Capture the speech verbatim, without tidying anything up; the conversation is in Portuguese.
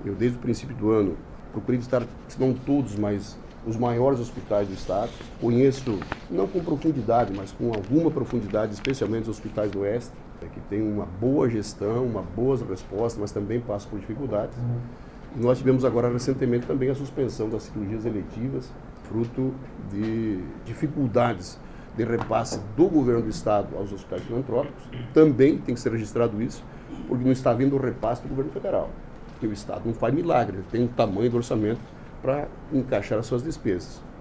Eu, desde o princípio do ano, procurei visitar, se não todos, mas os maiores hospitais do Estado. Conheço, não com profundidade, mas com alguma profundidade, especialmente os hospitais do Oeste, que tem uma boa gestão, uma boas respostas, mas também passam por dificuldades. E nós tivemos agora, recentemente, também a suspensão das cirurgias eletivas, fruto de dificuldades de repasse do governo do Estado aos hospitais filantrópicos. Também tem que ser registrado isso, porque não está havendo o repasse do governo federal. Porque o Estado não faz milagre, ele tem um tamanho do orçamento para encaixar as suas despesas.